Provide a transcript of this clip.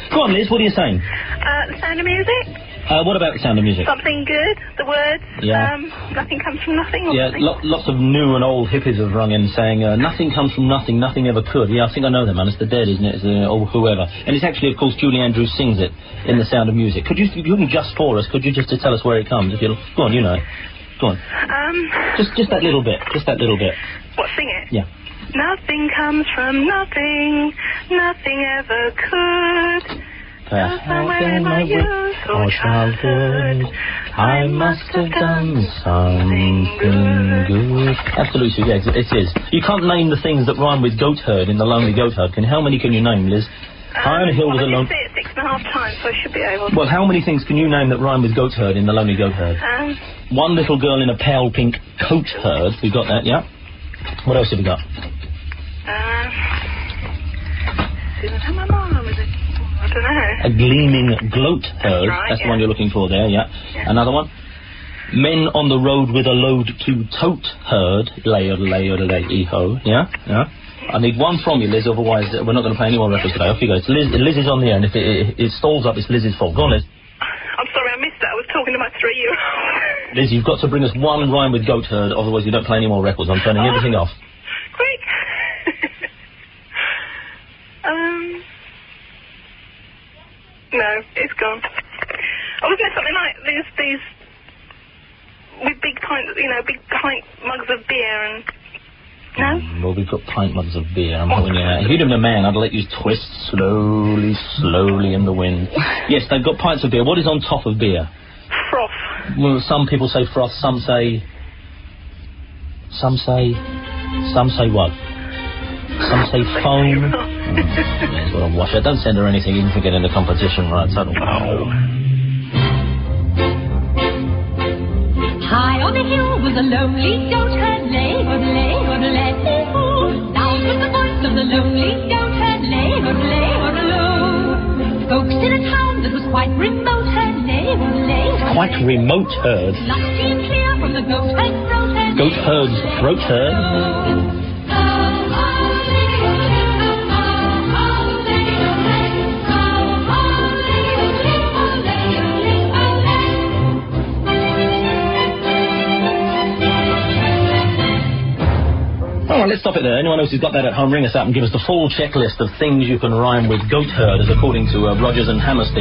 Go on, Liz, what are you saying? The Sound of Music. What about The Sound of Music? Something good, the words. Yeah. Nothing comes from nothing or Yeah, something. lots of new and old hippies have rung in saying, nothing comes from nothing, nothing ever could. Yeah, I think I know that, man. It's the Dead, isn't it? It's or whoever. And it's actually, of course, Julie Andrews sings it in The Sound of Music. Could you can just for us, could you just tell us where it comes? If you Go on, you know. Go on. Just that little bit. Just that little bit. What, sing it? Yeah. Nothing comes from nothing, nothing ever could. Somewhere in my youth or childhood, I must have done something good. Absolutely, yes, it is. You can't name the things that rhyme with goat herd in The Lonely Goat Herd. How many can you name, Liz? High on a hill was a I did say it 6.5 times, so I should be able to. Well, how many things can you name that rhyme with goat herd in The Lonely Goat Herd? One little girl in a pale pink coat herd. We got that, yeah? What else have we got? I don't know. A gleaming gloat herd. Right, That's the one you're looking for there, yeah. Another one. Men on the road with a load to tote herd. Lay-o-lay-o-lay-e-ho. Yeah? I need one from you, Liz, otherwise we're not going to play any more records today. Off you go. It's Liz is on the end. If it stalls up, it's Liz's fault. Go on, Liz. I'm sorry, I missed that. I was talking to my 3-year-old. Liz, you've got to bring us one rhyme with goat herd, otherwise we don't play any more records. I'm turning everything off. Quick! No, it's gone. Oh, wasn't it something like these with big pint mugs of beer and... No? Well, we've got pint mugs of beer. I'm helping you out. If you'd have been a man, I'd let you twist slowly, slowly in the wind. Yes, they've got pints of beer. What is on top of beer? Froth. Well, some people say froth, some say what? Some say foam. Yes, what a washer. Don't send her anything, even for getting the competition right. So High on the hill was a lonely goat herd, lay-o-lay-o-lay-o. Down from the voice of the lonely goat herd, lay-o-lay-o-lay-o. Folks in a town that was quite remote herd, lay-o-lay-o-lay-o. Quite remote herd. Lusty and clear from the goat herd's throat herd. Goat herd's throat herd. All right, let's stop it there. Anyone else who's got that at home, ring us up and give us the full checklist of things you can rhyme with goat herd, as according to Rogers and Hammerstein.